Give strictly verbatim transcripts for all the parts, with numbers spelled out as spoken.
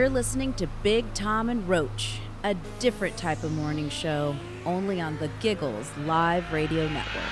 You're listening to Big Tom and Roach, a different type of morning show, only on the Giggles Live Radio Network.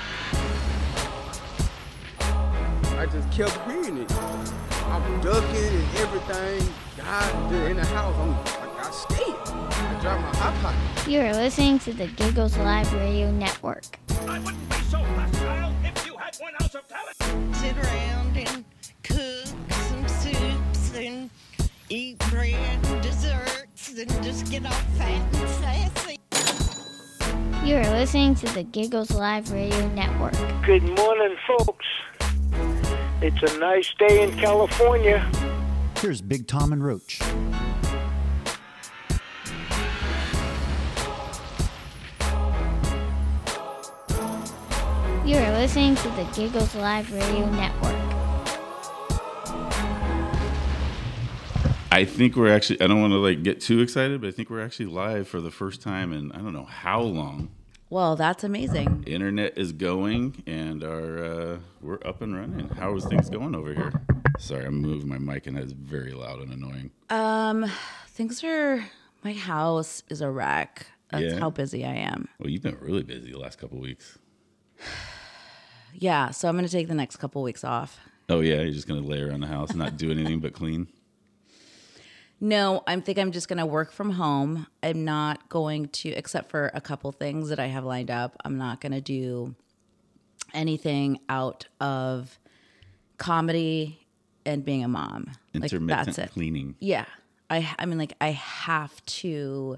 I just kept hearing it. I'm ducking and everything. God, in the house, I'm, I got scared. I dropped my hot pocket. You're listening to the Giggles Live Radio Network. I wouldn't be so hostile if you had one ounce of talent. Sit around and cook some soups and eat bread and desserts and just get all fat and sassy. You're listening to the Giggles Live Radio Network. Good morning, folks. It's a nice day in California. Here's Big Tom and Roach. You're listening to the Giggles Live Radio Network. I think we're actually, I don't want to like get too excited, but I think we're actually live for the first time in I don't know how long. Well, that's amazing. Internet is going and our uh, we're up and running. How is things going over here? Sorry, I'm moving my mic and that's very loud and annoying. Um, things are, my house is a wreck. That's Yeah. how busy I am. Well, you've been really busy the last couple of weeks. Yeah, so I'm going to take the next couple weeks off. Oh yeah, you're just gonna lay around the house and not do anything but clean? No, I think I'm just going to work from home. I'm not going to, except for a couple things that I have lined up, I'm not going to do anything out of comedy and being a mom. Like, Intermittent that's it. cleaning. Yeah. I I mean, like, I have to,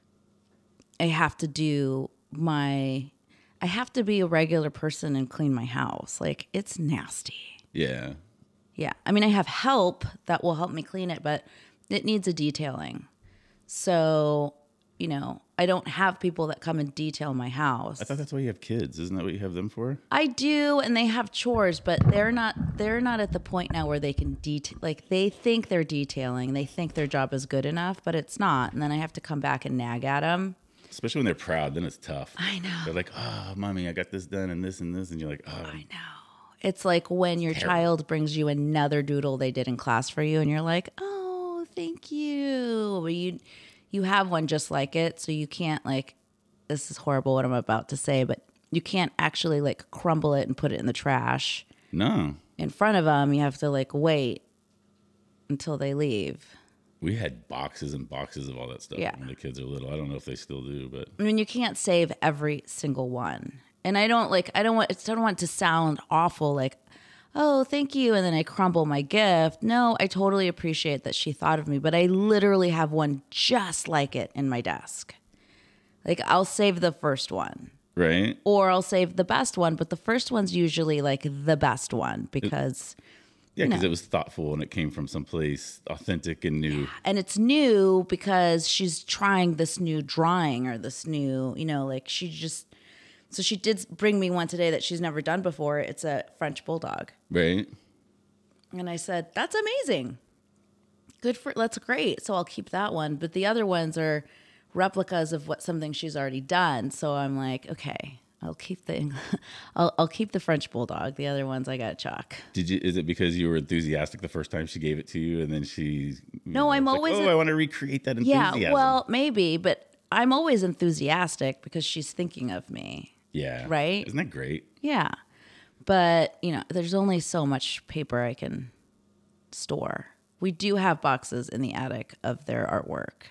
I have to do my, I have to be a regular person and clean my house. Like, it's nasty. Yeah. Yeah. I mean, I have help that will help me clean it, but it needs a detailing. So, you know, I don't have people that come and detail my house. I thought that's why you have kids. Isn't that what you have them for? I do, and they have chores, but they're not they're not at the point now where they can detail, like they think they're detailing, they think their job is good enough, but it's not. And then I have to come back and nag at them. Especially when they're proud, then it's tough. I know. They're like, oh, mommy, I got this done and this and this. And you're like, oh. I know. It's like when your Terrible. child brings you another doodle they did in class for you, and you're like, oh, thank you. But you you have one just like it, so you can't like, this is horrible what I'm about to say, but you can't actually like crumble it and put it in the trash No. in front of them. You have to like wait until they leave. We had boxes and boxes of all that stuff Yeah. when the kids are little. I don't know if they still do, but I mean, you can't save every single one. And I don't like, I don't want, I don't want it to sound awful like, oh, thank you, and then I crumble my gift. No, I totally appreciate that she thought of me, but I literally have one just like it in my desk. Like, I'll save the first one, right? or I'll save the best one, but the first one's usually like the best one because, Yeah, because No. it was thoughtful and it came from someplace authentic and new. and it's new because she's trying this new drawing or this new, you know, like she just, so she did bring me one today that she's never done before. It's a French bulldog. Right? And I said, that's amazing. Good for, that's great. So I'll keep that one. But the other ones are replicas of what something she's already done. So I'm like, okay, I'll keep the, I'll, I'll keep the French bulldog. The other ones I got to chuck. Did you? Is it because you were enthusiastic the first time she gave it to you, and then she? you No, know, I'm it's like, always oh, en- I want to recreate that enthusiasm. Yeah, well, maybe, but I'm always enthusiastic because she's thinking of me. yeah, right? Isn't that great? Yeah. But, you know, there's only so much paper I can store. We do have boxes in the attic of their artwork.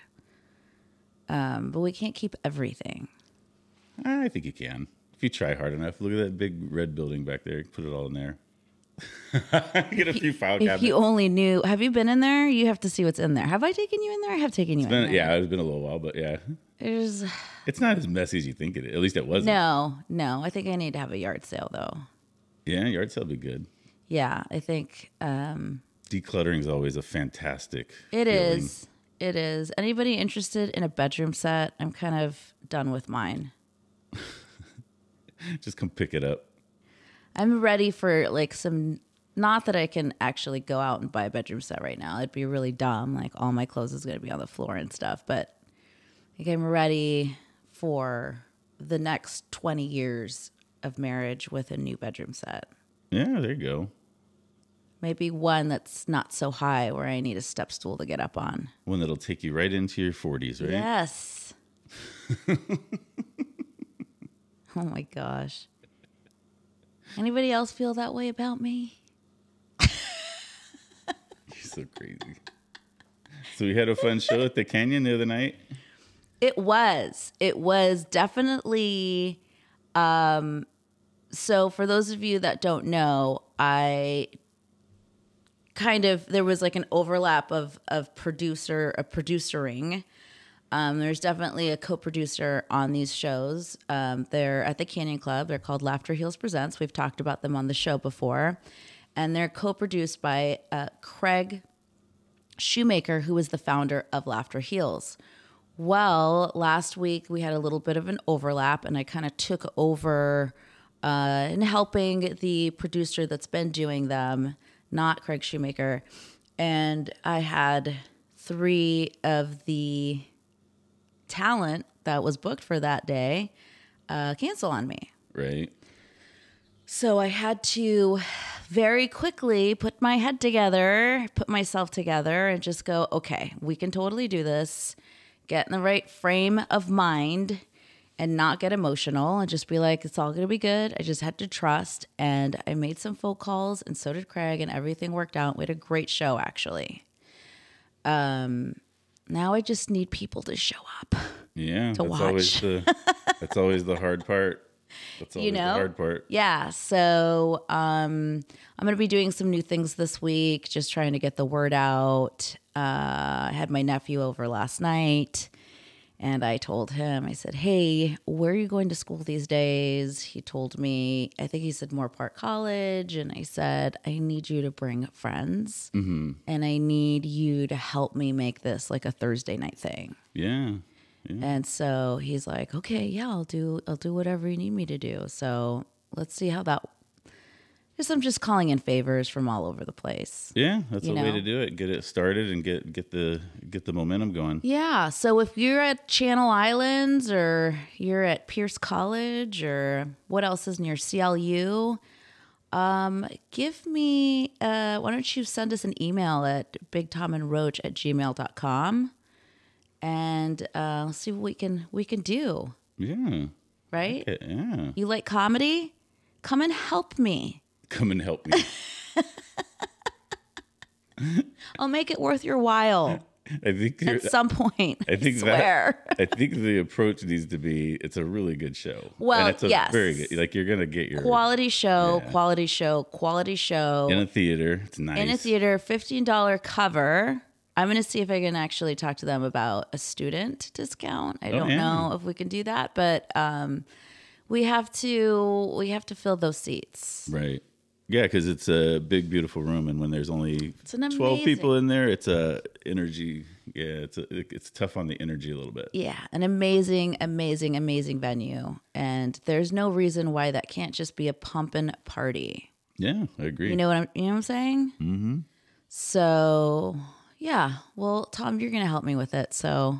Um, but we can't keep everything. I think you can if you try hard enough. Look at that big red building back there. Put it all in there. Get a few file If cabinets. you only knew, have you been in there? You have to see what's in there. Have I taken you in there? I have taken you It's in been, there. yeah, it's been a little while, but yeah, There's it's not as messy as you think it is. At least it wasn't. no, no. I think I need to have a yard sale though. Yeah, yard sale would be good. Yeah, I think um, Decluttering is always a fantastic. it feeling. is. It is. Anybody interested in a bedroom set? I'm kind of done with mine. Just come pick it up. I'm ready for like some, not that I can actually go out and buy a bedroom set right now. It'd be really dumb. Like all my clothes is going to be on the floor and stuff. But like I'm ready for the next twenty years of marriage with a new bedroom set. Yeah, there you go. Maybe one that's not so high where I need a step stool to get up on. One that'll take you right into your forties, right? Yes. Oh my gosh. Anybody else feel that way about me? You're so crazy. So we had a fun show at the Canyon the other night. It was. It was definitely. Um, so for those of you that don't know, I kind of there was like an overlap of of producer of producering. Um, there's definitely a co-producer on these shows. Um, they're at the Canyon Club. They're called Laughter Heals Presents. We've talked about them on the show before. And they're co-produced by uh, Craig Shoemaker, who is the founder of Laughter Heals. Well, last week we had a little bit of an overlap, and I kind of took over uh, in helping the producer that's been doing them, not Craig Shoemaker. And I had three of the talent that was booked for that day uh, cancel on me. Right. So I had to very quickly put my head together, put myself together, and just go, okay, we can totally do this. Get in the right frame of mind and not get emotional and just be like, it's all going to be good. I just had to trust. And I made some phone calls, and so did Craig, and everything worked out. We had a great show, actually. Um, now I just need people to show up. Yeah, to that's watch. always the that's always the hard part. That's always You know? the hard part. Yeah. So um, I'm going to be doing some new things this week, just trying to get the word out. Uh, I had my nephew over last night, and I told him, I said, hey, where are you going to school these days? He told me, I think he said Moore Park College. And I said, I need you to bring friends, Mm-hmm. and I need you to help me make this like a Thursday night thing. Yeah. Yeah. And so he's like, okay, yeah, I'll do, I'll do whatever you need me to do. So let's see how that, because I'm just calling in favors from all over the place. Yeah, that's You a way know? to do it. Get it started and get get the get the momentum going. Yeah. So if you're at Channel Islands, or you're at Pierce College, or what else is near C L U, um, give me, uh, why don't you send us an email at bigtomandroach at gmail dot com, and uh, let's see what we can, we can do. Yeah. Right? Yeah. yeah. You like comedy? Come and help me. Come and help me. I'll make it worth your while I think you're- at some point. I think swear. that I think the approach needs to be it's a really good show. Well, and it's a yes. very good. Like you're gonna get your Quality show, Yeah. quality show, quality show. in a theater. It's nice. In a theater, fifteen dollars cover. I'm going to see if I can actually talk to them about a student discount. I Oh, don't yeah. know if we can do that, but um, we have to we have to fill those seats. Right. Yeah, because it's a big, beautiful room, and when there's only It's an twelve people amazing- in there, it's a energy. Yeah, it's a, it's tough on the energy a little bit. Yeah, an amazing, amazing, amazing venue. And there's no reason why that can't just be a pumping party. Yeah, I agree. You know what I'm you know what I'm saying? Mm-hmm. So yeah. Well, Tom, you're gonna help me with it. So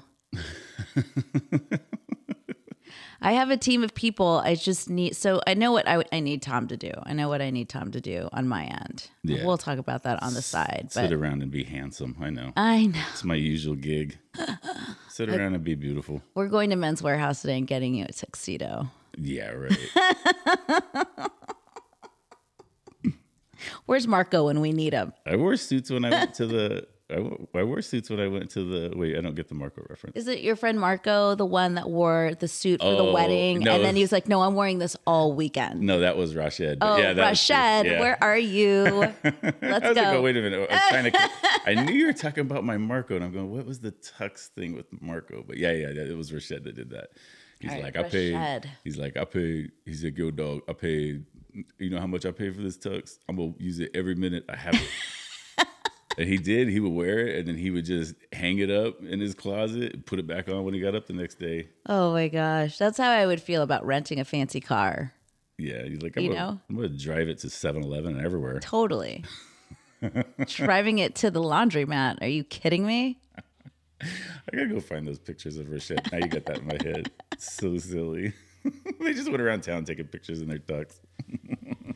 I have a team of people. I just need so I know what I, I need Tom to do. I know what I need Tom to do on my end. Yeah. We'll talk about that on the side. Sit But around and be handsome. I know. I know. It's my usual gig. Sit around and be beautiful. We're going to Men's Warehouse today and getting you a tuxedo. Yeah, right. Where's Marco when we need him? I wore suits when I went to the. I, w- I wore suits when I went to the. Wait, I don't get the Marco reference. Is it your friend Marco, the one that wore the suit for the Oh, wedding? no, and then it's- he was like, no, I'm wearing this all weekend. No, that was Rashad. But Oh, yeah, that was- Rashad, yeah. where are you? Let's I was go. like, oh, wait a minute. I was trying to. I knew you were talking about my Marco, and I'm going, what was the tux thing with Marco? But yeah, yeah, it was Rashad that did that. He's All right, like, I paid. Rashad. He's like, I paid. He's like, yo, dog, I paid. You know how much I paid for this tux? I'm gonna use it every minute I have it. And he did. He would wear it, and then he would just hang it up in his closet, and put it back on when he got up the next day. Oh my gosh. That's how I would feel about renting a fancy car. Yeah, he's like, I'm, You gonna, know? I'm gonna drive it to seven eleven and everywhere. Totally. Driving it to the laundromat. Are you kidding me? I gotta go find those pictures of Rashad. Now you got that in my head. So silly. They just went around town taking pictures in their tux.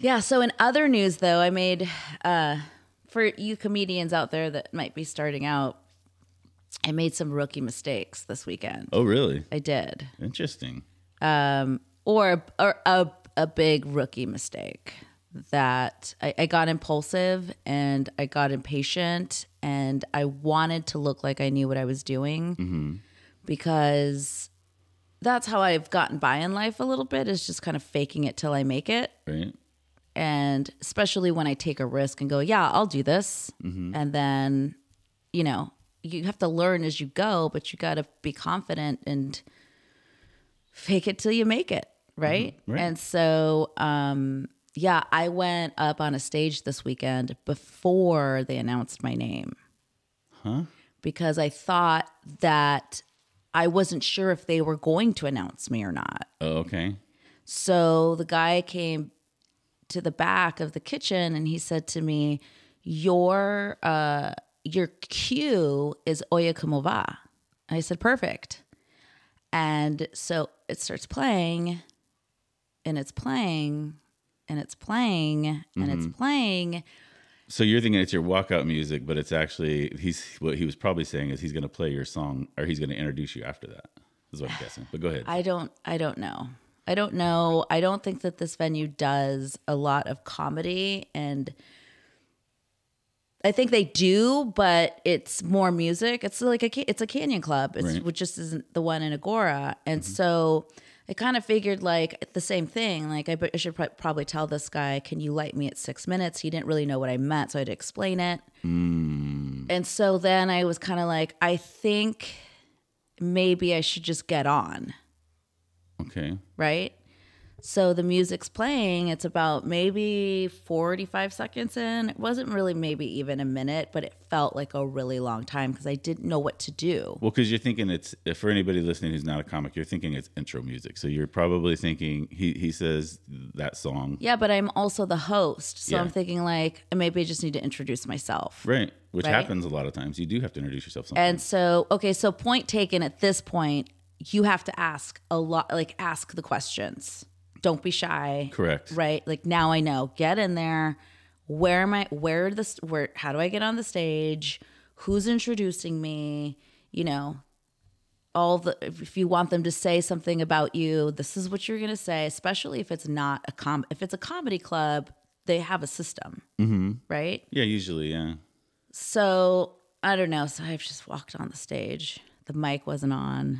Yeah. So in other news, though, I made uh, for you comedians out there that might be starting out, I made some rookie mistakes this weekend. Oh, really? I did. Interesting. Um, or or a a big rookie mistake that I, I got impulsive and I got impatient and I wanted to look like I knew what I was doing Mm-hmm. because that's how I've gotten by in life a little bit, is just kind of faking it till I make it. Right. And especially when I take a risk and go, yeah, I'll do this. Mm-hmm. And then, you know, you have to learn as you go, but you got to be confident and fake it till you make it. Right. Mm-hmm. Right. And so, um, yeah, I went up on a stage this weekend before they announced my name. Huh? Because I thought that I wasn't sure if they were going to announce me or not. Oh, okay. So the guy came to the back of the kitchen and he said to me, your uh, your cue is Oye Como Va. I said, perfect. And so it starts playing and it's playing and it's playing and Mm-hmm. it's playing. So you're thinking it's your walkout music, but it's actually he's what he was probably saying is he's going to play your song or he's going to introduce you after that. Is what I'm guessing. But go ahead. I don't I don't know. I don't know. I don't think that this venue does a lot of comedy, and I think they do, but it's more music. It's like a ca- it's a Canyon Club, it's, Right. which just isn't the one in Agora. And so I kind of figured like the same thing. Like I, I should pr- probably tell this guy, "Can you light me at six minutes?" He didn't really know what I meant, so I had to explain it. Mm. And so then I was kind of like, I think maybe I should just get on. Okay. Right? So the music's playing. It's about maybe forty-five seconds in. It wasn't really maybe even a minute, but it felt like a really long time because I didn't know what to do. Well, because you're thinking it's for anybody listening who's not a comic, you're thinking it's intro music. So you're probably thinking he he says that song. Yeah, but I'm also the host. So Yeah. I'm thinking like, maybe I just need to introduce myself. Right. Which Right. happens a lot of times. You do have to introduce yourself sometimes. And so, okay, so point taken at this point, you have to ask a lot, like ask the questions. Don't be shy. Correct. Right? Like now I know. Get in there. Where am I? Where this? Where? How do I get on the stage? Who's introducing me? You know, all the. If you want them to say something about you, this is what you're gonna say. Especially if it's not a com. If it's a comedy club, they have a system, Mm-hmm. right? Yeah, usually, yeah. So I don't know. So I've just walked on the stage. The mic wasn't on.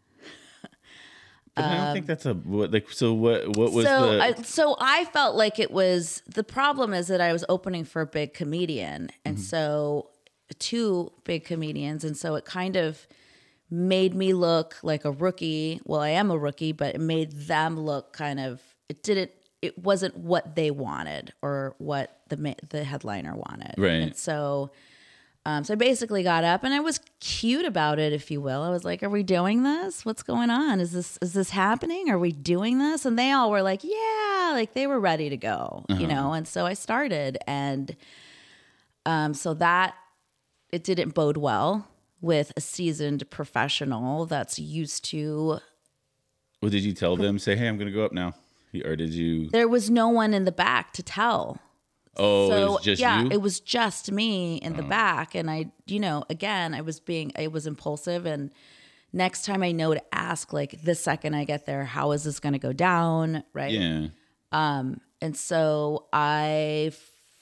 But I don't think that's a what like so what what was so the I, so I felt like it was the problem is that I was opening for a big comedian, and Mm-hmm. so two big comedians, and so it kind of made me look like a rookie. Well, I am a rookie, but it made them look kind of it didn't it wasn't what they wanted or what the ma- the headliner wanted, Right. And so. Um, so I basically got up and I was cute about it, if you will. I was like, "Are we doing this? What's going on? Is this is this happening? Are we doing this?" And they all were like, "Yeah," like they were ready to go, you know. And so I started, and um, so that it didn't bode well with a seasoned professional that's used to. Well, did you tell them say, "Hey, I'm going to go up now," or did you? There was no one in the back to tell. Oh, So it was just yeah, you. it was just me in the back, and I, you know, again, I was being, I was impulsive, and next time I know to ask, like the second I get there, how is this going to go down, right? Yeah. And so I,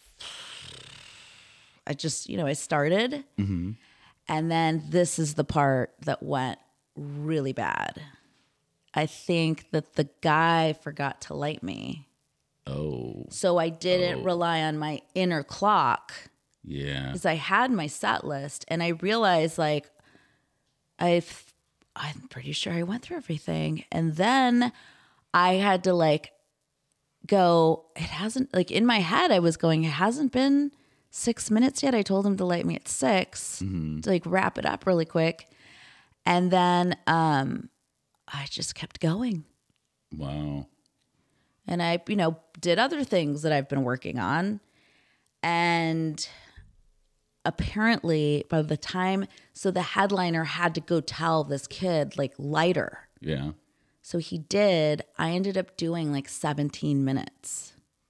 I just, you know, I started, Mm-hmm. and then this is the part that went really bad. I think that the guy forgot to light me. Oh, So I didn't Oh. rely on my inner clock yeah. because I had my set list, and I realized like I've I'm pretty sure I went through everything, and then I had to like go. It hasn't like in my head I was going. It hasn't been six minutes yet. I told him to light me at six Mm-hmm. to like wrap it up really quick, and then um I just kept going. Wow. And I, you know, did other things that I've been working on. And apparently by the time, so the headliner had to go tell this kid like lighter. Yeah. So he did. I ended up doing like seventeen minutes.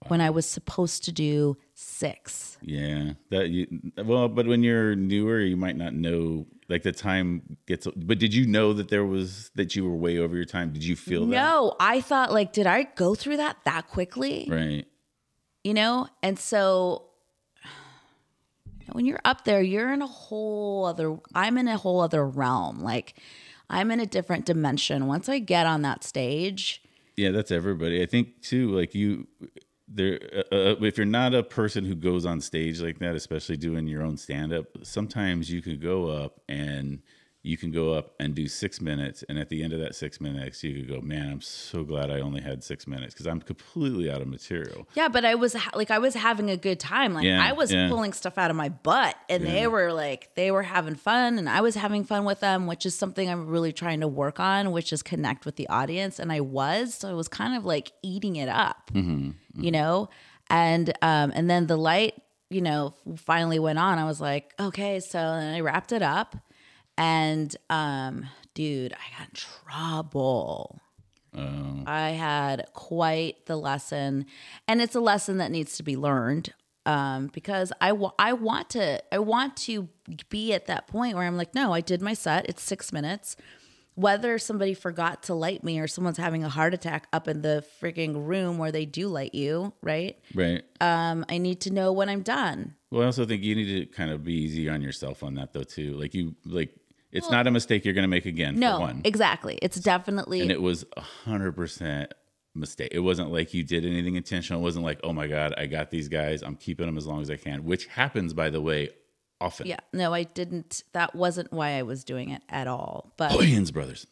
when I was supposed to do six. Yeah, that you, well, but when you're newer, you might not know. Like the time gets. But did you know that there was that you were way over your time? Did you feel that? No, I thought like, did I go through that that quickly? Right. You know, and so when you're up there, you're in a whole other. I'm in a whole other realm. Like I'm in a different dimension. Once I get on that stage. Yeah, that's everybody. I think too. Like you. There, uh, if you're not a person who goes on stage like that, especially doing your own stand-up, sometimes you could go up and you can go up and do six minutes, and at the end of that six minutes, you could go, "Man, I'm so glad I only had six minutes because I'm completely out of material." Yeah, but I was ha- like, I was having a good time. Like, Yeah, I was yeah. pulling stuff out of my butt, and Yeah. they were like, they were having fun, and I was having fun with them, which is something I'm really trying to work on, which is connect with the audience. And I was, so I was kind of like eating it up, Mm-hmm. you know. And um, and then the light, you know, finally went on. I was like, okay, so then I wrapped it up. And, um, dude, I got in trouble. Um, I had quite the lesson. And it's a lesson that needs to be learned um, because I, wa- I want to I want to be at that point where I'm like, no, I did my set. It's six minutes. Whether somebody forgot to light me or someone's having a heart attack up in the freaking room where they do light you, right? right. Um, I need to know when I'm done. Well, I also think you need to kind of be easy on yourself on that though too. Like you, like it's not a mistake you're going to make again. No, for one. exactly. It's definitely And it was a hundred percent mistake. It wasn't like you did anything intentional. It wasn't like, oh my God, I got these guys. I'm keeping them as long as I can, which happens, by the way, often. yeah. No, I didn't. That wasn't why I was doing it at all. But Boyens Brothers.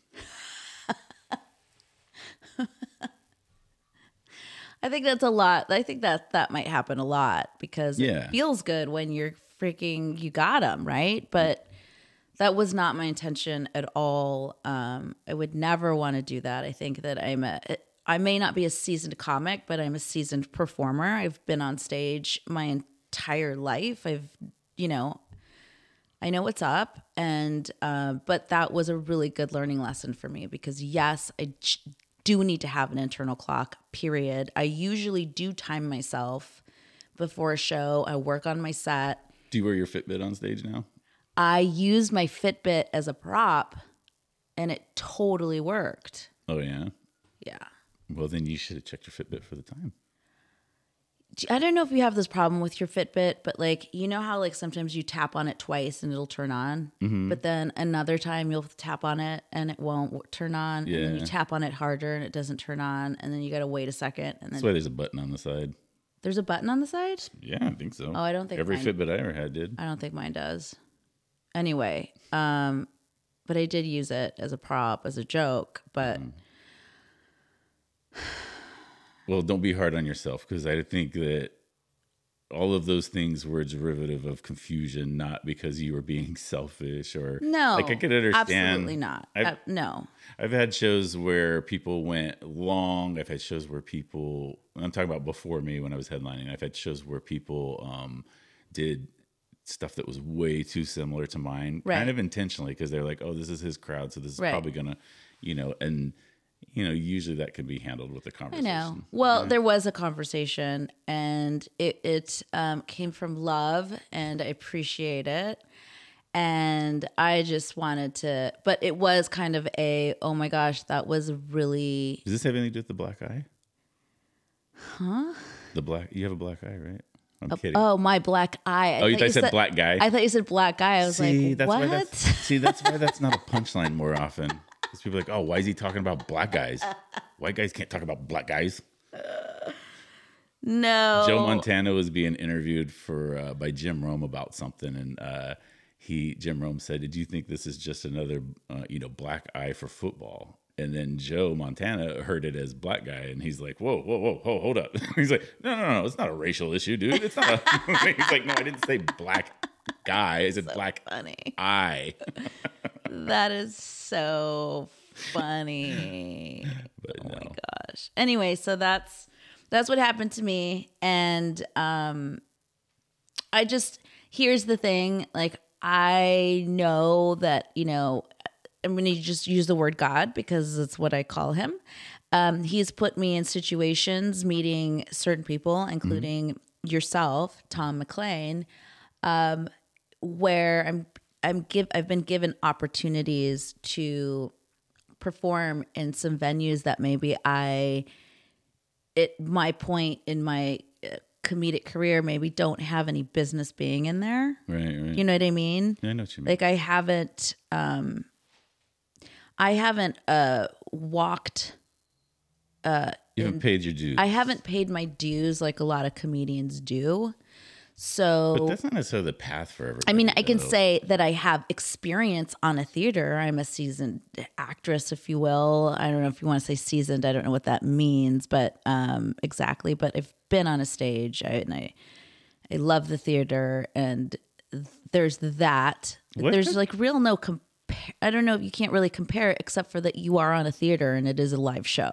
I think that's a lot. I think that that might happen a lot because Yeah. it feels good when you're freaking, you got them, right? But that was not my intention at all. Um, I would never want to do that. I think that I'm a, I may not be a seasoned comic, but I'm a seasoned performer. I've been on stage my entire life. I've, you know, I know what's up. And, uh, but that was a really good learning lesson for me because yes, I j- do need to have an internal clock, period. I usually do time myself before a show. I work on my set. Do you wear your Fitbit on stage now? I use my Fitbit as a prop and it totally worked. Oh, yeah. Yeah. Well, then you should have checked your Fitbit for the time. I don't know if you have this problem with your Fitbit, but like, you know how like sometimes you tap on it twice and it'll turn on, Mm-hmm. but then another time you'll tap on it and it won't w- turn on. And then Yeah. you tap on it harder and it doesn't turn on. And then you got to wait a second. And That's then why there's a button on the side. there's a button on the side. Yeah, I think so. Oh, I don't think Every mine- Fitbit I ever had did. I don't think mine does. Anyway, um, but I did use it as a prop, as a joke, but Well, don't be hard on yourself because I think that all of those things were a derivative of confusion, not because you were being selfish or no, Like I could understand. absolutely not. I've, Uh, no. I've had shows where people went long. I've had shows where people. I'm talking about before me when I was headlining. I've had shows where people um, did stuff that was way too similar to mine, Right. kind of intentionally because they're like, "Oh, this is his crowd, so this is Right. probably gonna," you know, and you know, usually that can be handled with a I conversation. know. Well, there was a conversation, and it it um, came from love, and I appreciate it. And I just wanted to, but it was kind of a, oh my gosh, that was really. Does this have anything to do with the black eye? Huh? The black. You have a black eye, right? I'm kidding. Oh, my black eye. I Oh, you thought thought I said black guy? I thought you said black guy. I was see, like, that's what? Why that's, see, that's why that's not a punchline more often. Because people are like, oh, why is he talking about black guys? White guys can't talk about black guys. No. Joe Montana was being interviewed for uh, by Jim Rome about something, and uh, he Jim Rome said, "Did you think this is just another, uh, you know, black eye for football?" And then Joe Montana heard it as black guy, and he's like, "Whoa, whoa, whoa, whoa, hold up!" He's like, "No, no, no, it's not a racial issue, dude. It's not." A he's like, "No, I didn't say black guy. I said So black funny. eye." That is so funny. But Oh no. my gosh. Anyway, so that's that's what happened to me, and um, I just here's the thing. Like I know that you know I'm going to just use the word God because it's what I call him. um, he's put me in situations, meeting certain people, including mm-hmm. yourself, Tom McLean, um, where I'm I'm give I've been given opportunities to perform in some venues that maybe I, at my point in my comedic career, maybe don't have any business being in there. Right, right. You know what I mean? Yeah, I know what you mean. Like I haven't, um, I haven't uh, walked. Uh, you haven't in, paid your dues. I haven't paid my dues like a lot of comedians do. So, but that's not necessarily the path for everybody. I mean, though. I can say that I have experience on a theater. I'm a seasoned actress, if you will. I don't know if you want to say seasoned. I don't know what that means, but um, exactly. But I've been on a stage, I, and I, I love the theater, and there's that. What? There's like real no compare. I don't know if you can't really compare it, except for that you are on a theater and it is a live show.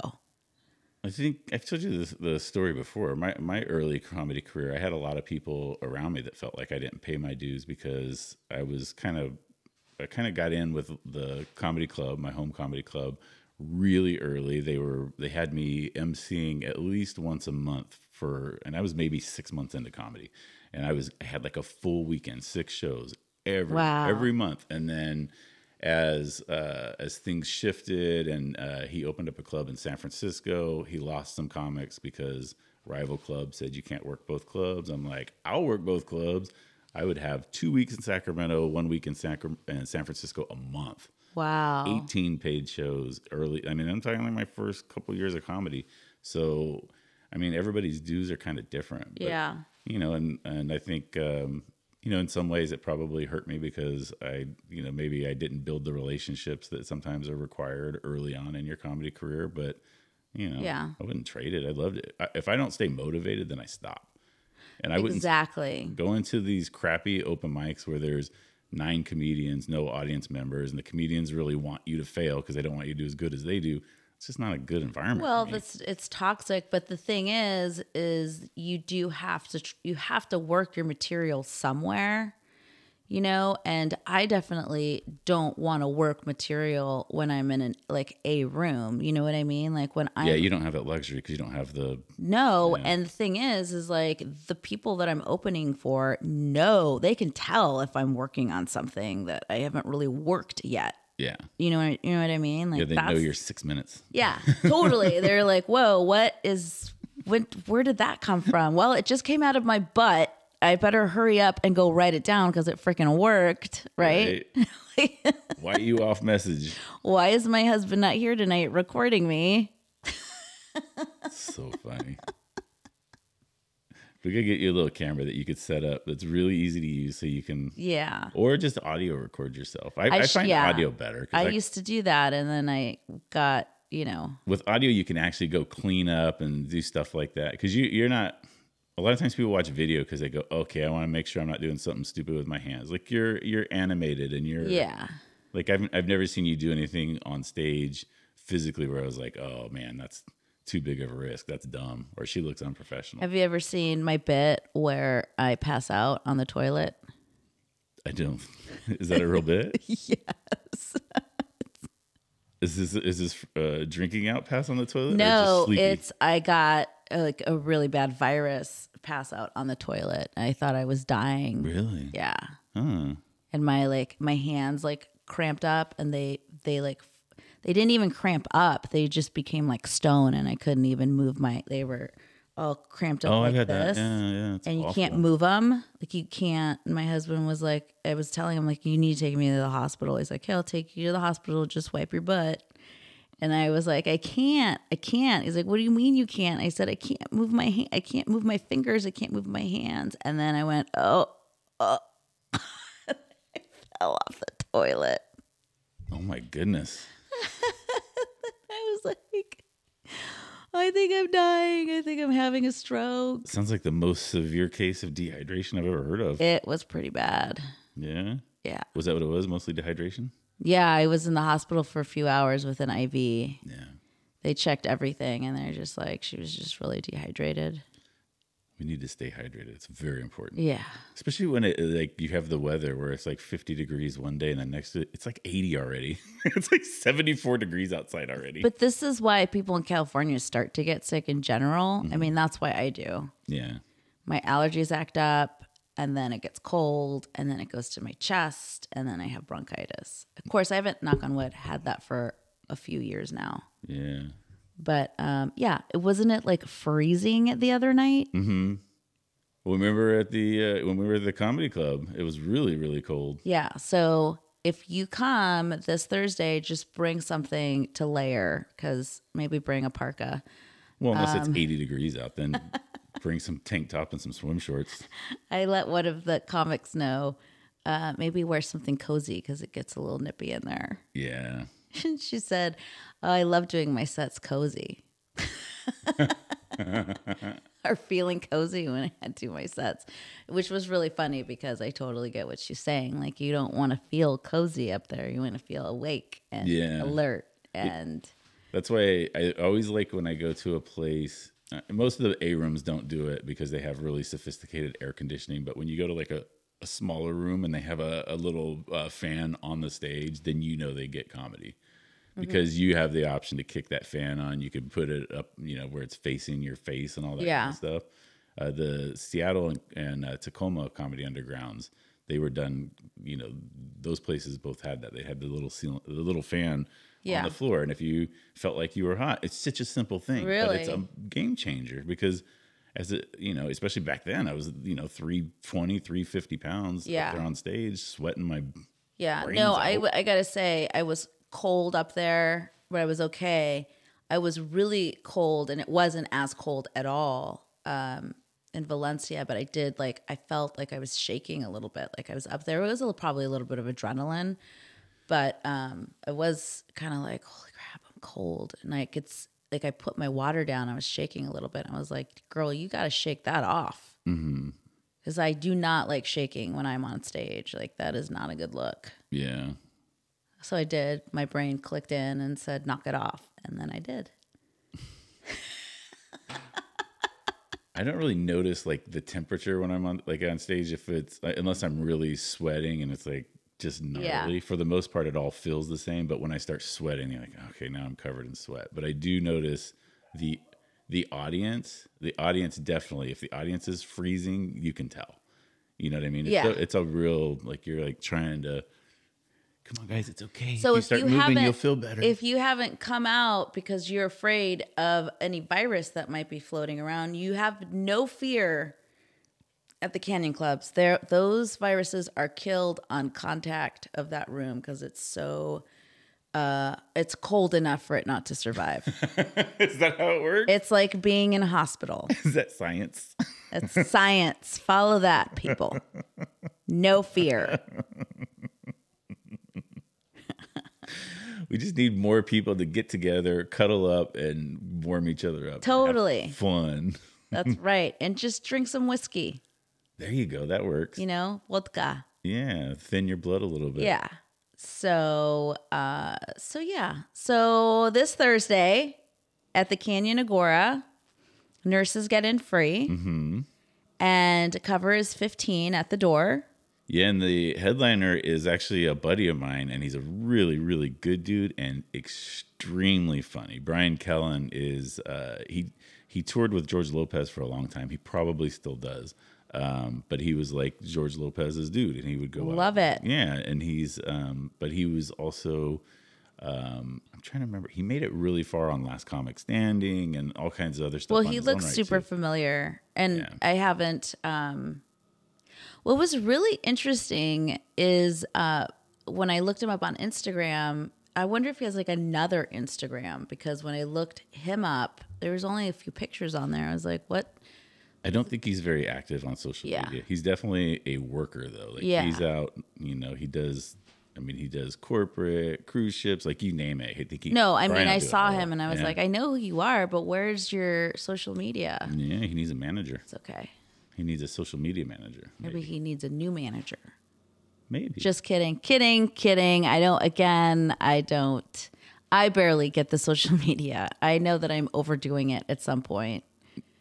I think I've told you this, the story before. My my early comedy career, I had a lot of people around me that felt like I didn't pay my dues because I was kind of, I kind of got in with the comedy club, my home comedy club, really early. They were they had me emceeing at least once a month for, and I was maybe six months into comedy, and I was I had like a full weekend, six shows every Wow. every month, and then. As uh, as things shifted and uh, he opened up a club in San Francisco, he lost some comics because rival clubs said you can't work both clubs. I'm like, I'll work both clubs. I would have two weeks in Sacramento, one week in San, in San Francisco a month. Wow. eighteen paid shows early. I mean, I'm talking like my first couple years of comedy. So, I mean, everybody's dues are kind of different. But, Yeah. You know, and, and I think... Um, You know, in some ways it probably hurt me because I, you know, maybe I didn't build the relationships that sometimes are required early on in your comedy career. But, you know, yeah. I wouldn't trade it. I loved it. I, if I don't stay motivated, then I stop. And I wouldn't exactly go into these crappy open mics where there's nine comedians, no audience members, and the comedians really want you to fail because they don't want you to do as good as they do. It's just not a good environment. Well, for me. that's it's toxic, but the thing is, is you do have to you have to work your material somewhere, you know. And I definitely don't want to work material when I'm in an like a room. You know what I mean? Like when I yeah, you don't have that luxury because you don't have the no. Yeah. And the thing is, is like the people that I'm opening for know they can tell if I'm working on something that I haven't really worked yet. yeah. You know, you know what I mean? Like Yeah, they that's, know your six minutes. Yeah, totally. They're like, "Whoa, what is? When? Where did that come from?" Well, it just came out of my butt. I better hurry up and go write it down because it freaking worked, right? right. Why are you off message? Why is my husband not here tonight recording me? So funny. We could get you a little camera that you could set up that's really easy to use so you can... Yeah. Or just audio record yourself. I, I, I I sh- find yeah. audio better. 'cause I I, used to do that, and then I got, you know... with audio, you can actually go clean up and do stuff like that. Because you, you're not... A lot of times people watch video because they go, okay, I want to make sure I'm not doing something stupid with my hands. Like you're you're animated and you're... Yeah. Like I've, I've never seen you do anything on stage physically where I was like, oh man, that's too big of a risk. That's dumb. Or she looks unprofessional. Have you ever seen my bit where I pass out on the toilet? I don't. Is that a real bit? Yes. Is this is this uh, drinking out pass on the toilet? or just No, sleepy? it's I got uh, like a really bad virus pass out on the toilet. I thought I was dying. Really? Yeah. Huh. And my like my hands like cramped up, and they they like they didn't even cramp up. They just became like stone, and I couldn't even move my. They were all cramped up Oh, like I've had this. that. Yeah, yeah. It's And you awful. can't move them. Like you can't. And my husband was like, I was telling him like, you need to take me to the hospital. He's like, hey, I'll take you to the hospital. Just wipe your butt. And I was like, I can't, I can't. He's like, what do you mean you can't? I said, I can't move my hand. I can't move my fingers. I can't move my hands. And then I went, oh, oh. I fell off the toilet. Oh my goodness. I was like, I think I'm dying. I think I'm having a stroke. Sounds like the most severe case of dehydration I've ever heard of. It was pretty bad. Yeah. Yeah. Was that what it was? Mostly dehydration? Yeah, I was in the hospital for a few hours with an I V. Yeah. They checked everything, and they're just like, she was just really dehydrated. We need to stay hydrated. It's very important. Yeah. Especially when it like you have the weather where it's like fifty degrees one day and then next to it, it's like eighty already. It's like seventy-four degrees outside already. But this is why people in California start to get sick in general. Mm-hmm. I mean, that's why I do. Yeah. My allergies act up, and then it gets cold, and then it goes to my chest, and then I have bronchitis. Of course, I haven't, knock on wood, had that for a few years now. Yeah. But um, yeah, it wasn't it like freezing the other night? Mm-hmm. Well, remember at the uh, when we were at the comedy club, it was really, really cold. Yeah. So if you come this Thursday, just bring something to layer, because maybe bring a parka. Well, unless Um, it's eighty degrees out, then bring some tank top and some swim shorts. I let one of the comics know, uh, maybe wear something cozy because it gets a little nippy in there. Yeah. She said, oh, I love doing my sets cozy. Or feeling cozy when I do my sets, which was really funny because I totally get what she's saying. Like, you don't want to feel cozy up there. You want to feel awake and Yeah. alert. And That's why I always like when I go to a place. Uh, most of the A rooms don't do it because they have really sophisticated air conditioning. But when you go to like a, a smaller room and they have a, a little uh, fan on the stage, then you know they get comedy because you have the option to kick that fan on. You can put it up, you know, where it's facing your face and all that Yeah. kind of stuff. Uh, the Seattle and, and uh, Tacoma Comedy Undergrounds, they were done. You know, those places both had that. They had the little seal, the little fan Yeah. on the floor, and if you felt like you were hot, it's such a simple thing, but it's a Really? game changer because as a, you know, especially back then, I was, you know, three twenty, three fifty pounds Yeah. up there on stage, sweating my yeah, brains no, I, out. w- I got to say, I was cold up there, but I was okay. I was really cold, and it wasn't as cold at all um, in Valencia, but I did, like, I felt like I was shaking a little bit. Like I was up there. It was a, little- probably a little bit of adrenaline. But um, I was kind of like, holy crap, I'm cold. And I could, s- like, I put my water down. I was shaking a little bit. I was like, girl, you got to shake that off. Mm-hmm. Because I do not like shaking when I'm on stage. Like, that is not a good look. Yeah. So I did. My brain clicked in and said, knock it off. And then I did. I don't really notice like the temperature when I'm on like on stage if it's like, unless I'm really sweating and it's like just gnarly. Yeah. For the most part, it all feels the same. But when I start sweating, you're like, okay, now I'm covered in sweat. But I do notice the the audience. The audience definitely. If the audience is freezing, you can tell. You know what I mean? It's Yeah. a, it's a real like you're like trying to. Come on, guys, it's okay. So if you if start you moving, haven't, you'll feel better. If you haven't come out because you're afraid of any virus that might be floating around, you have no fear at the Canyon Clubs. There, those viruses are killed on contact of that room because it's so, uh, it's cold enough for it not to survive. Is that how it works? It's like being in a hospital. Is that science? It's science. Follow that, people. No fear. We just need more people to get together, cuddle up, and warm each other up. and have Totally. fun. That's right. And just drink some whiskey, There you go. That works. you know, vodka. Yeah, thin your blood a little bit. Yeah. So, uh, so yeah. So this Thursday at the Canyon Agora, nurses get in free, Mm-hmm. and cover is fifteen at the door. Yeah, and the headliner is actually a buddy of mine, and he's a really, really good dude and extremely funny. Brian Kellen is uh, he he toured with George Lopez for a long time. He probably still does, um, but he was like George Lopez's dude, and he would go out. Love it. Yeah, and he's um, but he was also. Um, I'm trying to remember. He made it really far on Last Comic Standing and all kinds of other stuff. Well, on he his looks own right, super too. familiar, and Yeah. I haven't. Um, what was really interesting is uh, when I looked him up on Instagram. I wonder if he has like another Instagram, because when I looked him up, there was only a few pictures on there. I was like, what? I don't think he's very active on social Yeah. media. He's definitely a worker though. Like Yeah. he's out, you know, he does I mean, he does corporate cruise ships, like you name it. I think he, No, I Brian mean, will I do it saw all. him and I was Yeah. like, I know who you are, but where's your social media? Yeah, he needs a manager. It's okay. He needs a social media manager. Maybe Maybe. he needs a new manager. Maybe. Just kidding. Kidding, kidding. I don't, again, I don't, I barely get the social media. I know that I'm overdoing it at some point.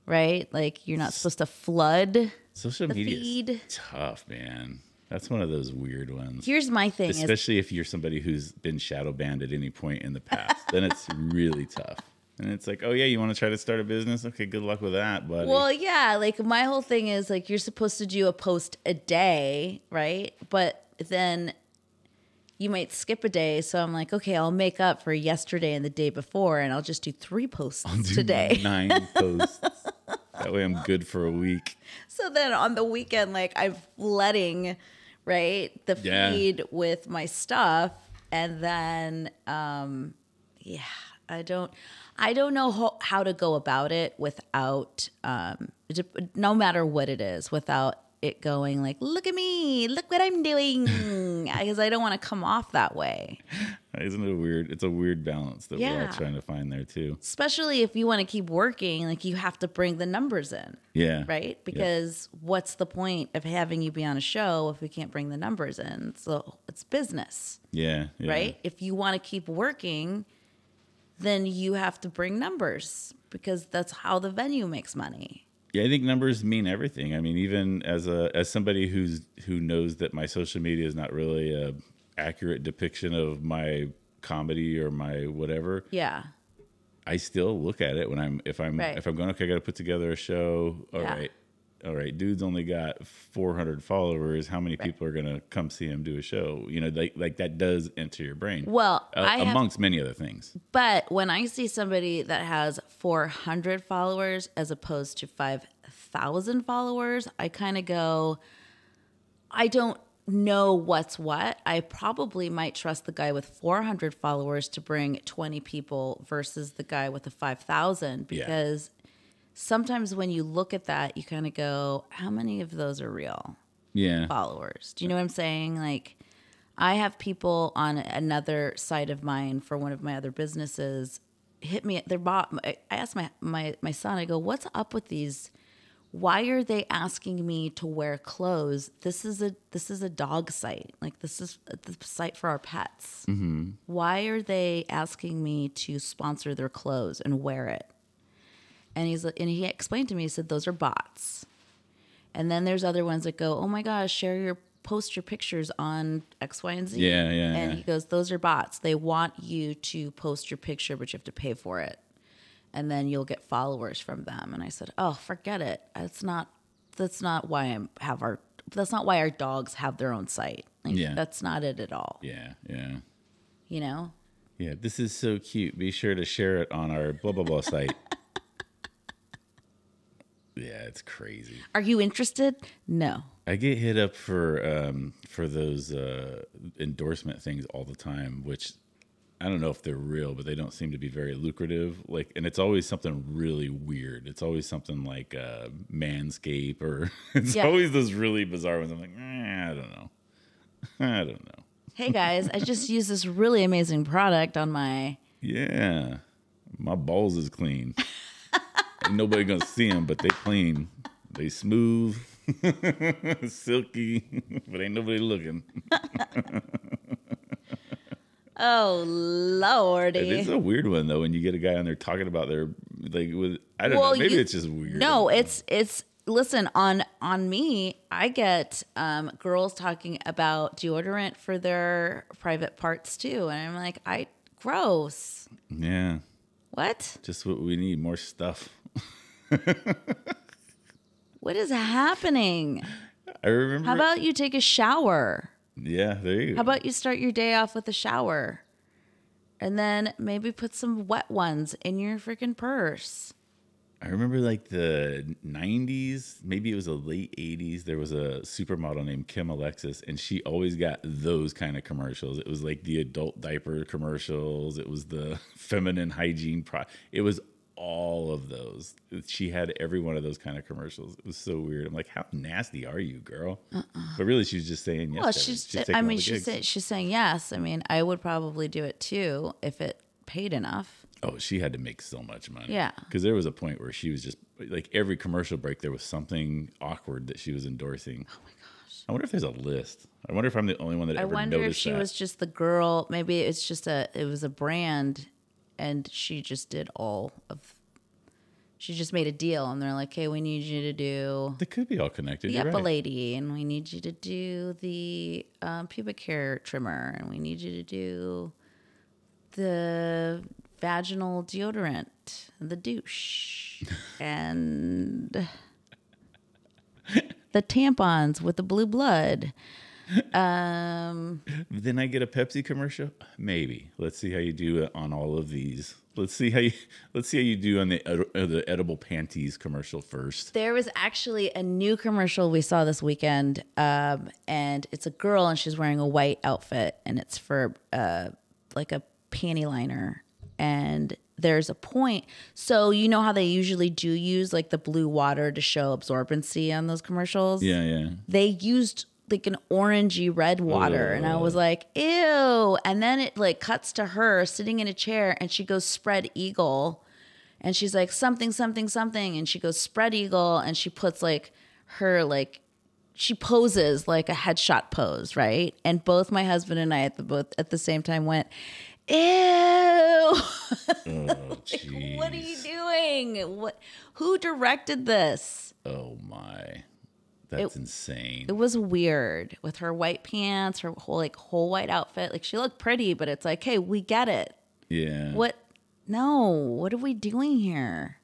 right? Like you're not supposed to flood Social the media feed. is tough, man. That's one of those weird ones. Here's my thing. is, Especially if you're somebody who's been shadow banned at any point in the past, then it's really tough. And it's like, oh yeah, you want to try to start a business? Okay, good luck with that, buddy. well, yeah, like my whole thing is like you're supposed to do a post a day, right? But then you might skip a day. So I'm like, okay, I'll make up for yesterday and the day before, and I'll just do three posts I'll do today. Nine posts. That way I'm good for a week. So then on the weekend, like I'm flooding, right, the Yeah. feed with my stuff, and then, um, yeah, I don't, I don't know how, how to go about it without, um, no matter what it is, without it going like, look at me, look what I'm doing, because I don't want to come off that way. Isn't it a weird? It's a weird balance that we're Yeah. all trying to find there too. Especially if you want to keep working, like you have to bring the numbers in. Yeah. Right? Because what's the point of having you be on a show if we can't bring the numbers in? So it's business, Yeah. yeah. right? If you want to keep working, then you have to bring numbers because that's how the venue makes money. Yeah, I think numbers mean everything. I mean, even as a as somebody who's who knows that my social media is not really a accurate depiction of my comedy or my whatever, Yeah. I still look at it when I'm if I'm Right. if I'm going, okay, I got to put together a show. All Yeah. right, all right, dude's only got four hundred followers. How many people are going to come see him do a show? You know, like like that does enter your brain. Well, uh, I have- amongst many other things. But when I see somebody that has four hundred followers as opposed to five thousand followers, I kind of go, I don't know what's what. I probably might trust the guy with four hundred followers to bring twenty people versus the guy with the five thousand Yeah. because sometimes when you look at that, you kind of go, how many of those are real Yeah, followers? Do you know what I'm saying? Like, I have people on another side of mine for one of my other businesses hit me at their bot. I asked my, my, my son, I go, what's up with these? Why are they asking me to wear clothes? This is a, this is a dog site. Like this is the site for our pets. Mm-hmm. Why are they asking me to sponsor their clothes and wear it? And he's, and he explained to me, he said, those are bots. And then there's other ones that go, oh my gosh, share your, post your pictures on X, Y, and Z. Yeah, yeah, And yeah. he goes, those are bots. They want you to post your picture, but you have to pay for it. And then you'll get followers from them. And I said, oh, forget it. That's not, that's not why I have our, that's not why our dogs have their own site. Like, Yeah. That's not it at all. yeah, yeah. You know? Yeah, this is so cute. Be sure to share it on our blah, blah, blah site. Yeah, it's crazy. Are you interested? No. I get hit up for um, for those uh, endorsement things all the time, which I don't know if they're real, but they don't seem to be very lucrative. Like, and it's always something really weird. It's always something like uh, Manscaped, or it's Yeah. always those really bizarre ones. I'm like, eh, I don't know. I don't know. Hey guys, I just used this really amazing product on my, Yeah, my balls is clean. Ain't nobody gonna see them, but they clean. They smooth, silky, but ain't nobody looking. oh lordy. It is a weird one though when you get a guy on there talking about their like with I don't Well, know, maybe you- it's just weird. No, it's it's listen, on on me, I get um girls talking about deodorant for their private parts too. And I'm like, I gross. Yeah, What? just what we need, more stuff. What is happening? I remember. How about you take a shower? yeah, there you go. How about you start your day off with a shower? And then maybe put some wet ones in your freaking purse. I remember like the nineties, maybe it was the late eighties. There was a supermodel named Kim Alexis, and she always got those kind of commercials. It was like the adult diaper commercials. It was the feminine hygiene pro. It was all of those. She had every one of those kind of commercials. It was so weird. I'm like, how nasty are you, girl? Uh-uh. But really, she was just saying yes. Well, to she's, everything. taking I all mean, the she's, gigs. say, she's saying yes. I mean, I would probably do it too if it paid enough. Oh, she had to make so much money. Yeah. Because there was a point where she was just like every commercial break, there was something awkward that she was endorsing. Oh my gosh. I wonder if there's a list. I wonder if I'm the only one that I ever wonder if noticed she that. was just the girl. Maybe it's just a, it was a brand and she just did all of She just made a deal, and they're like, "Hey, we need you to do They could be all connected. the You're Yuppa right. lady, and we need you to do the um, pubic hair trimmer, and we need you to do the vaginal deodorant, the douche, and the tampons with the blue blood." Um, Then I get a Pepsi commercial. Maybe. Let's see how you do it on all of these. Let's see how you. Let's see how you do on the ed- uh, the edible panties commercial first. there was actually a new commercial we saw this weekend, um, and it's a girl, and she's wearing a white outfit, and it's for uh, like a panty liner. And there's a point. So you know how they usually do use like the blue water to show absorbency on those commercials? Yeah, yeah. They used like an orangey red water, and I was like, ew. And then it like cuts to her sitting in a chair, and she goes spread eagle, and she's like something something something, and she goes spread eagle, and she puts like her like she poses like a headshot pose, right? And both my husband and I at the both at the same time went, ew. Oh, jeez. What are you doing? What? Who directed this? Oh my, that's It- insane. It was weird with her white pants, her whole like whole white outfit. Like she looked pretty, but it's like, hey, we get it. Yeah. What? No, what are we doing here?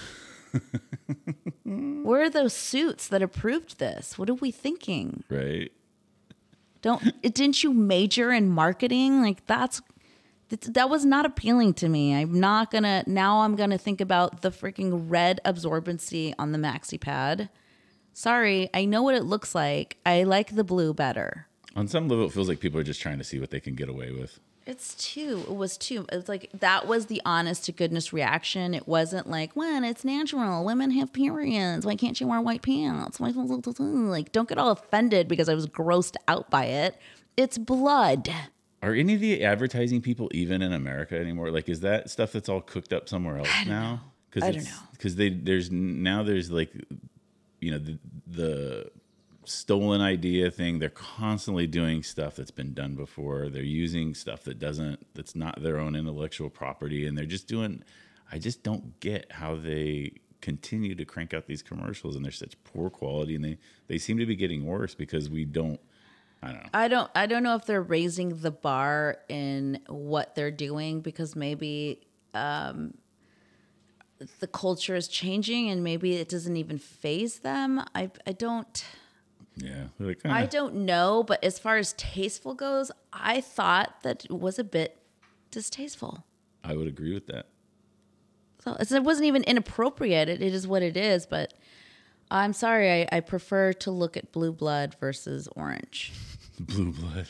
Where are those suits that approved this? What are we thinking? Right. Don't didn't you major in marketing? Like that's that that was not appealing to me. I'm not gonna now. I'm gonna think about the freaking red absorbency on the maxi pad. Sorry, I know what it looks like. I like the blue better. On some level, it feels like people are just trying to see what they can get away with. It's too. It was too. It's like that was the honest to goodness reaction. It wasn't like, when it's natural, women have periods. Why can't you wear white pants? Why- Like, don't get all offended because I was grossed out by it. It's blood. Are any of the advertising people even in America anymore? Like, is that stuff that's all cooked up somewhere else now? Because I don't know. Because they there's now there's like, you know, the, the stolen idea thing. They're constantly doing stuff that's been done before. They're using stuff that doesn't that's not their own intellectual property, and they're just doing. I just don't get how they continue to crank out these commercials, and they're such poor quality, and they they seem to be getting worse because we don't. I don't know. I don't. I don't know if they're raising the bar in what they're doing because maybe um, the culture is changing and maybe it doesn't even faze them. I. I don't. Yeah, they're like, I "Ah." don't know, but as far as tasteful goes, I thought that it was a bit distasteful. I would agree with that. So it's- it wasn't even inappropriate. It, it is what it is. But I'm sorry. I, I prefer to look at blue blood versus orange. Blue blood.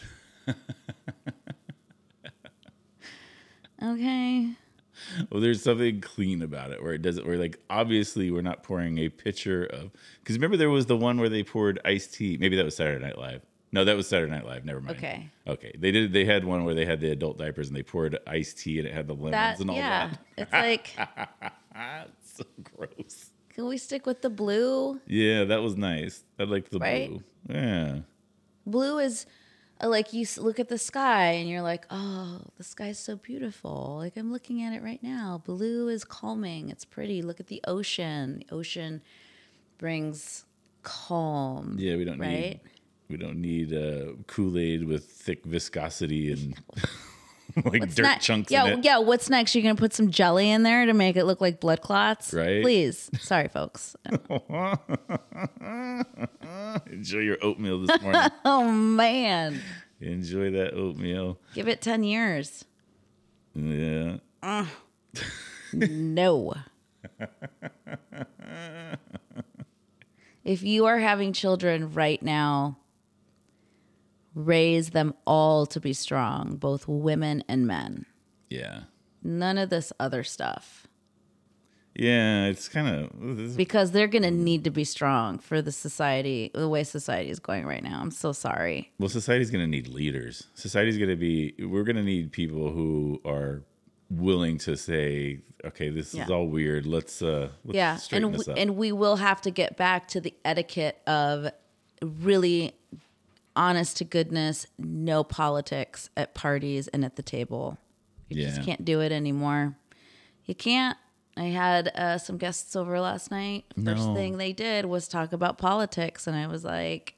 Okay. Well, there's something clean about it where it doesn't, where like obviously we're not pouring a pitcher of, because remember there was the one where they poured iced tea. Maybe that was Saturday Night Live. No, that was Saturday Night Live. Never mind. Okay. Okay. They did. They had one where they had the adult diapers and they poured iced tea and it had the lemons That and all yeah. that. It's like, So gross. can we stick with the blue? Yeah, that was nice. I liked the Right? blue. Yeah. Blue is uh, like you s- look at the sky and you're like, oh, the sky's so beautiful. Like I'm looking at it right now. Blue is calming. It's pretty. Look at the ocean. The ocean brings calm. Yeah. We don't right? need. We don't need uh, Kool-Aid with thick viscosity and like What's dirt ne- chunks yeah, in it. yeah. What's next? You're gonna put some jelly in there to make it look like blood clots, Right. Please, sorry, folks. Enjoy your oatmeal this morning. Oh man, Enjoy that oatmeal. give it ten years. Yeah. No. If you are having children right now, raise them all to be strong, both women and men. Yeah. None of this other stuff. Yeah, it's kind of Because they're going to need to be strong for the society, the way society is going right now. I'm so sorry. well, society's going to need leaders. Society's going to be we're going to need people who are willing to say, okay, this Yeah. is all weird. Let's uh let's Yeah, straighten and this we, up. and we will have to get back to the etiquette of really honest to goodness, no politics at parties and at the table. You Yeah. just can't do it anymore. You can't. I had uh, some guests over last night. First No. thing they did was talk about politics, and I was like,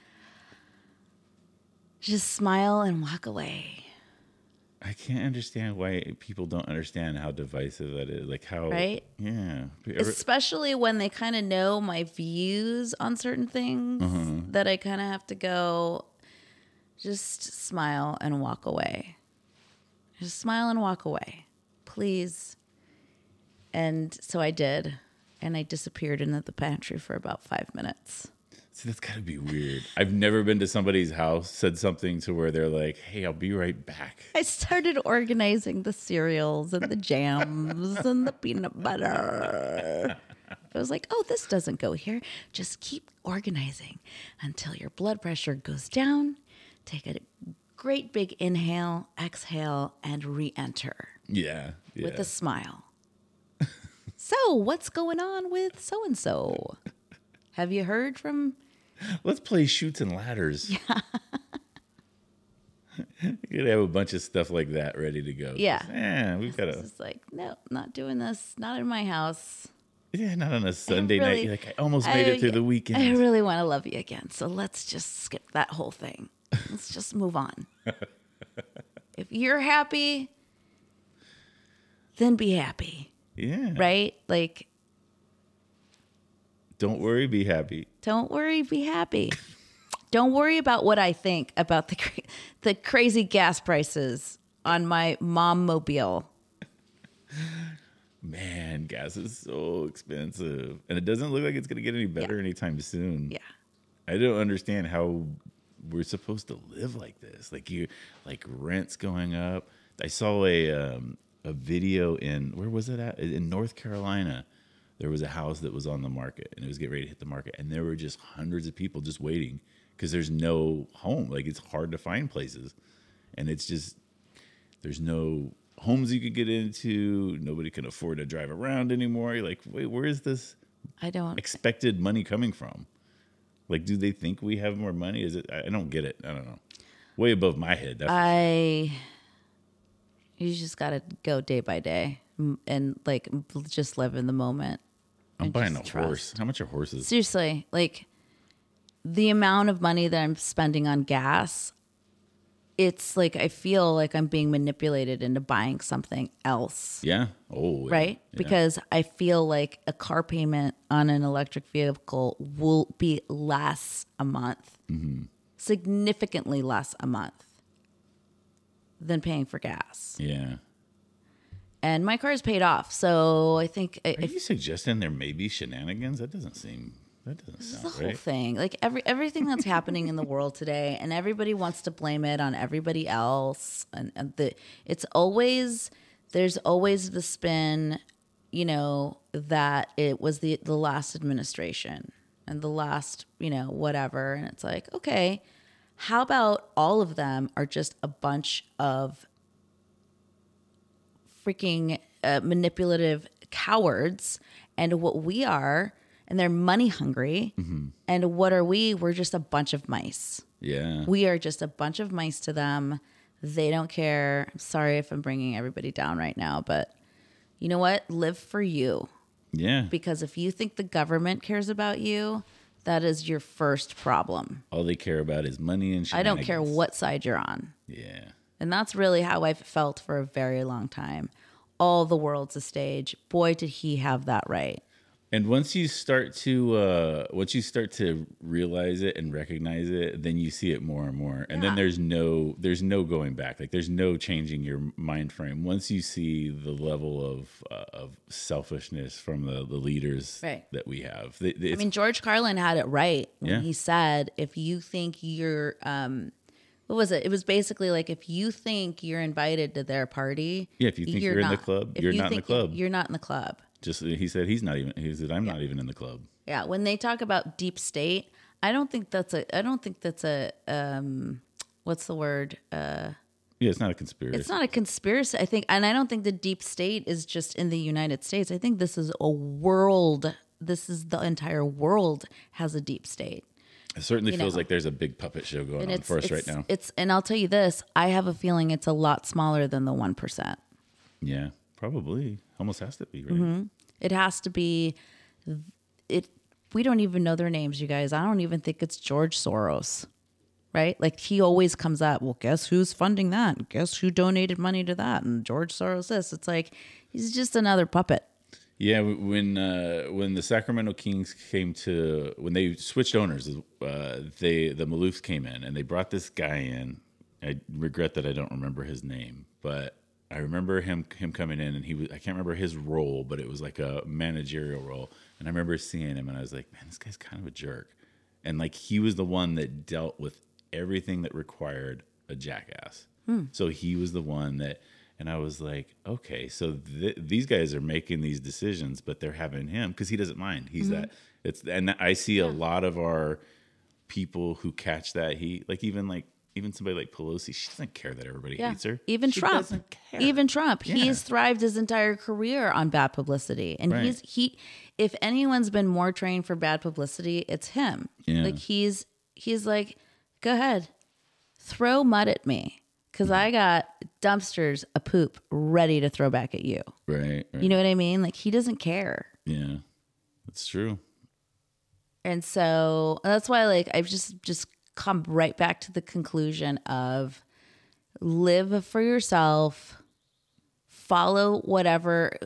just smile and walk away. I can't understand why people don't understand how divisive that is. Like how, Right? Yeah. Especially when they kind of know my views on certain things, Uh-huh. that I kind of have to go, just smile and walk away. Just smile and walk away, please. And so I did, and I disappeared into the pantry for about five minutes. See, that's gotta be weird. I've never been to somebody's house, said something to where they're like, "Hey, I'll be right back." I started organizing the cereals and the jams and the peanut butter. I was like, oh, this doesn't go here. Just keep organizing until your blood pressure goes down. Take a great big inhale, exhale, and re-enter Yeah, yeah. with a smile. So, what's going on with so-and-so? Have you heard from... Let's play shoots and ladders. Yeah. You could have a bunch of stuff like that ready to go. Yeah. Yeah, we've got It's to. just like, no, not doing this. Not in my house. Yeah, not on a Sunday night. really- You're like, I almost made it through the weekend. I really want to love you again. So let's just skip that whole thing. Let's just move on. If you're happy, then be happy, yeah. right? Like, Don't worry, be happy. don't worry, be happy. Don't worry about what I think about the cra- the crazy gas prices on my mom mobile. Man, gas is so expensive. And it doesn't look like it's going to get any better Yeah. anytime soon. Yeah. I don't understand how we're supposed to live like this. Like you, like rent's going up. I saw a um, a video in, where was it at? In North Carolina. There was a house that was on the market and it was getting ready to hit the market. And there were just hundreds of people just waiting because there's no home. Like it's hard to find places. And it's just, there's no homes you could get into. Nobody can afford to drive around anymore. You're like, wait, where is this I don't. expected money coming from? Like, do they think we have more money? Is it? I don't get it. I don't know. Way above my head. That's, I. You just got to go day by day m- and like just live in the moment. I'm and buying a just horse. trust. How much are horses? Seriously, like the amount of money that I'm spending on gas, it's like I feel like I'm being manipulated into buying something else. Yeah. Oh, yeah. Right? Yeah. Because I feel like a car payment on an electric vehicle will be less a month, Mm-hmm. significantly less a month than paying for gas. Yeah. And my car is paid off. So I think Are if you suggesting there may be shenanigans? That doesn't seem. That doesn't This is sound the whole right. thing. Like every everything that's happening in the world today, and everybody wants to blame it on everybody else. And, and the it's always there's always the spin, you know, that it was the the last administration and the last, you know, whatever. And it's like, okay, how about all of them are just a bunch of freaking uh, manipulative cowards, and what we are, and they're money hungry. Mm-hmm. And what are we? We're just a bunch of mice. Yeah. We are just a bunch of mice to them. They don't care. I'm sorry if I'm bringing everybody down right now, but you know what? Live for you. Yeah. Because if you think the government cares about you, that is your first problem. All they care about is money and I don't care shenanigans. what side you're on. Yeah. And that's really how I've felt for a very long time. All the world's a stage. Boy, did he have that right. And once you start to uh, once you start to realize it and recognize it, then you see it more and more. And then Yeah. there's no there's no going back. Like there's no changing your mind frame. Once you see the level of uh, of selfishness from the, the leaders Right. that we have. They- they- I it's- mean, George Carlin had it right when Yeah. he said, if you think you're, um, what was it? It was basically like, if you think you're invited to their party. Yeah, if you think you're in the not. club, If you're you not in the think you- club. You're not in the club. just he said he's not even he said I'm not even in the club. Yeah. When they talk about deep state, I don't think that's a, I don't think that's a, um, what's the word? Uh, Yeah, it's not a conspiracy. It's not a conspiracy. I think, and I don't think the deep state is just in the United States. I think this is a world. This is the entire world has a deep state. It certainly you feels know. like there's a big puppet show going And on it's, for us it's, right now. It's, and I'll tell you this, I have a feeling it's a lot smaller than the one percent. Yeah, probably. Almost has to be, right? It has to be it. We don't even know their names, you guys. I don't even think it's George Soros, right? Like he always comes up. Well, guess who's funding that? Guess who donated money to that? And George Soros this. It's like he's just another puppet. Yeah, when uh, when the Sacramento Kings came to when they switched owners, uh, they the Maloofs came in and they brought this guy in. I regret that I don't remember his name, but I remember him him coming in and he was I can't remember his role, but it was like a managerial role. And I remember seeing him and I was like, man, this guy's kind of a jerk. And like he was the one that dealt with everything that required a jackass. Hmm. So he was the one that. And I was like, okay, so th- these guys are making these decisions, but they're having him because he doesn't mind. He's mm-hmm. that. It's and I see yeah. a lot of our people who catch that heat, like even like even somebody like Pelosi, she doesn't care that everybody yeah. hates her. Even she Trump, doesn't care. even Trump, yeah. he's thrived his entire career on bad publicity, and right. he's he. If anyone's been more trained for bad publicity, it's him. Yeah. Like he's he's like, go ahead, throw mud at me. Because I got dumpsters of poop ready to throw back at you. Right, right. You know what I mean? Like, he doesn't care. Yeah, that's true. And so that's why, like, I've just, just come right back to the conclusion of live for yourself, follow whatever,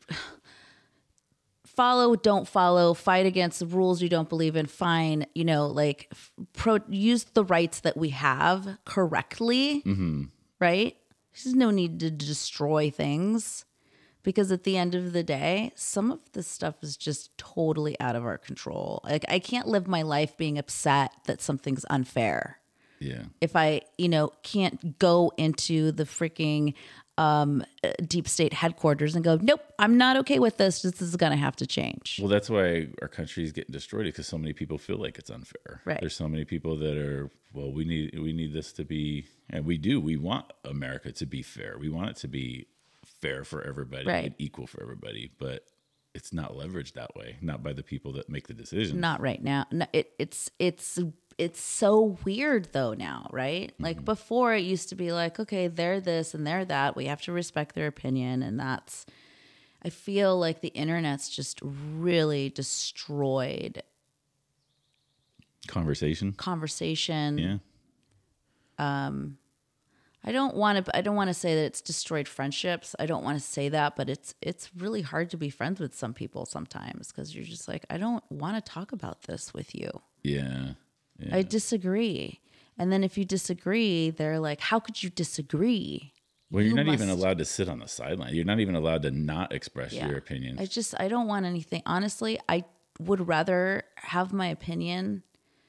follow, don't follow, fight against the rules you don't believe in, fine, you know, like pro, use the rights that we have correctly, mm-hmm. right? There's no need to destroy things because at the end of the day, some of this stuff is just totally out of our control. Like I can't live my life being upset that something's unfair. Yeah. If I, you know, can't go into the freaking um, deep state headquarters and go, nope, I'm not okay with this. This is going to have to change. Well, that's why our country is getting destroyed because so many people feel like it's unfair. Right. There's so many people that are, well, we need we need this to be, and we do. We want America to be fair. We want it to be fair for everybody right. and equal for everybody, but it's not leveraged that way. Not by the people that make the decisions. Not right now. No, it, it's it's. It's so weird though now, right? Like mm-hmm. before it used to be like, okay, they're this and they're that. We have to respect their opinion. And that's, I feel like the internet's just really destroyed conversation. Conversation. Yeah. Um, I don't want to, I don't want to say that it's destroyed friendships. I don't want to say that, but it's, it's really hard to be friends with some people sometimes because you're just like, I don't want to talk about this with you. Yeah. Yeah. I disagree. And then if you disagree, they're like, how could you disagree? Well, you're you not must... even allowed to sit on the sideline. You're not even allowed to not express yeah. your opinion. I just, I don't want anything. Honestly, I would rather have my opinion.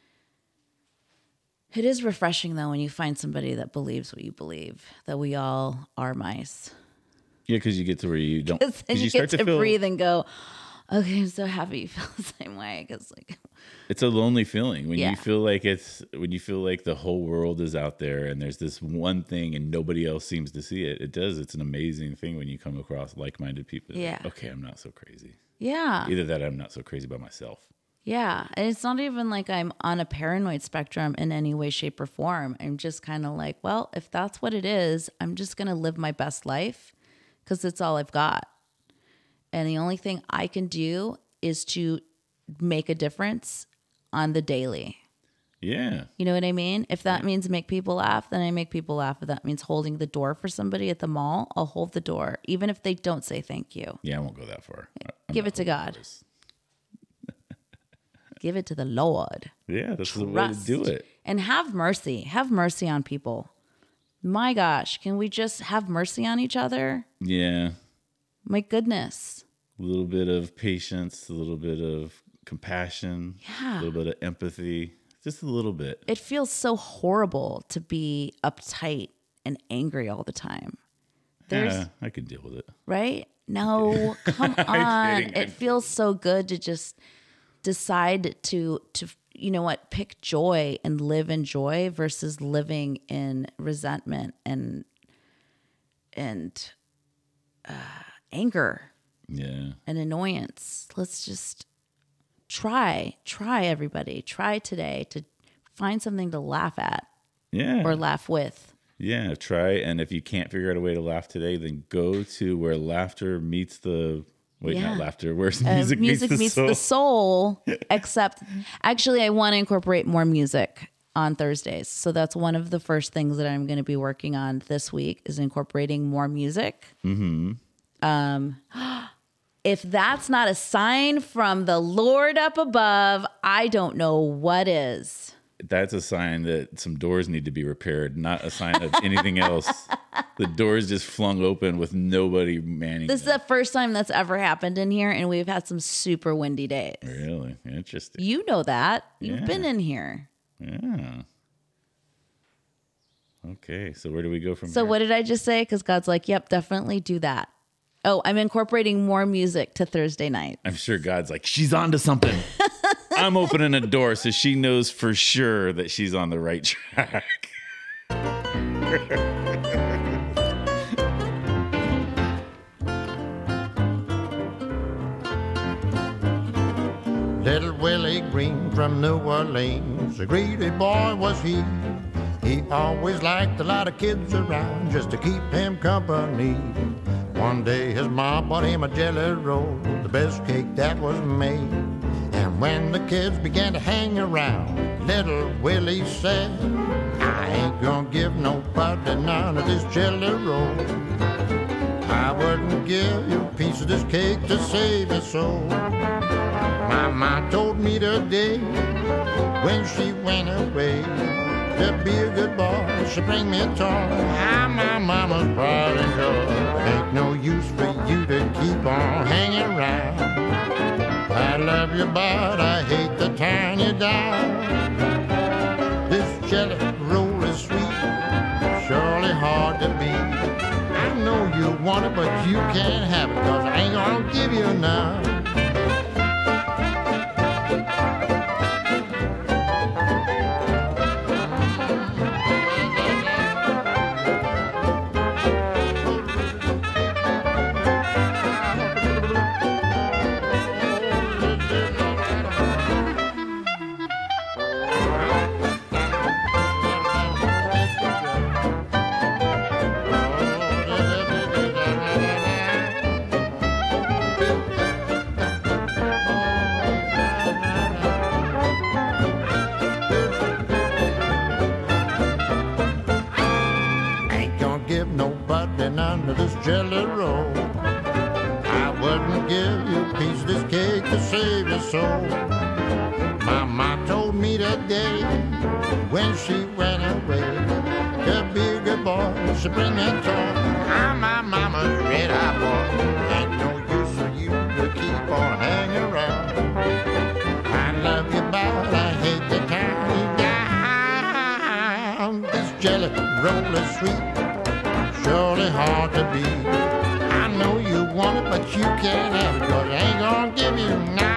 It is refreshing, though, when you find somebody that believes what you believe, that we all are mice. Yeah, because you get to where you don't. Because then you, you get to, to feel... breathe and go, okay, I'm so happy you feel the same way. Because, like, it's a lonely feeling when yeah. you feel like it's when you feel like the whole world is out there and there's this one thing and nobody else seems to see it. It does. It's an amazing thing when you come across like-minded people. Yeah. Like, okay, I'm not so crazy. Yeah. Either that, or I'm not so crazy by myself. Yeah. And it's not even like I'm on a paranoid spectrum in any way, shape, or form. I'm just kind of like, well, if that's what it is, I'm just going to live my best life because it's all I've got. And the only thing I can do is to make a difference on the daily. Yeah. You know what I mean? If that means make people laugh, then I make people laugh. If that means holding the door for somebody at the mall, I'll hold the door, even if they don't say thank you. Yeah, I won't go that far. I'm Give it to God. Give it to the Lord. Yeah, that's Trust. the way to do it. And have mercy. Have mercy on people. My gosh, can we just have mercy on each other? Yeah. My goodness. A little bit of patience, a little bit of compassion, yeah. a little bit of empathy, just a little bit. It feels so horrible to be uptight and angry all the time. There's, yeah, I could deal with it. Right? No, come on. It feels so good to just decide to, to, you know what, pick joy and live in joy versus living in resentment and, and uh, anger. Yeah. And annoyance. Let's just try, try everybody. Try today to find something to laugh at. Yeah. Or laugh with. Yeah, try. And if you can't figure out a way to laugh today, then go to where laughter meets the Wait, Yeah. not laughter. Where's Uh, music, music meets, meets the, the soul? soul. Except, actually, I want to incorporate more music on Thursdays. So that's one of the first things that I'm going to be working on this week is incorporating more music. Mm-hmm. Um, if that's not a sign from the Lord up above, I don't know what is. That's a sign that some doors need to be repaired, not a sign of anything else. The doors just flung open with nobody manning This is them. the first time that's ever happened in here, and we've had some super windy days. Really? Interesting. You know that. You've Yeah. been in here. Yeah. Okay, so where do we go from So here? what did I just say? Because God's like, yep, definitely do that. Oh, I'm incorporating more music to Thursday night. I'm sure God's like, she's on to something. I'm opening a door so she knows for sure that she's on the right track. Little Willie Green from New Orleans, a greedy boy was he. He always liked a lot of kids around just to keep him company. One day his mom bought him a jelly roll, the best cake that was made. And when the kids began to hang around, little Willie said, I ain't gonna give nobody none of this jelly roll. I wouldn't give you a piece of this cake to save your soul. My mom told me today when she went away to be a good boy, she bring me a toy. I'm my mama's pride and joy. Ain't no use for you to keep on hanging around. I love you, but I hate to turn you down. This jelly roll is sweet, surely hard to beat. I know you want it, but you can't have it, 'cause I ain't gonna give you none. None of this jelly roll. I wouldn't give you a piece of this cake to save your soul. Mama told me today when she went away to be a good boy, she bring me a toy. I'm my mama's red-eye boy. Ain't no use for you to keep on hanging around. I love you, but I hate to turn you down. This jelly roll is sweet, surely hard to beat. I know you want it, but you can't have it, 'cause I ain't gonna give you none.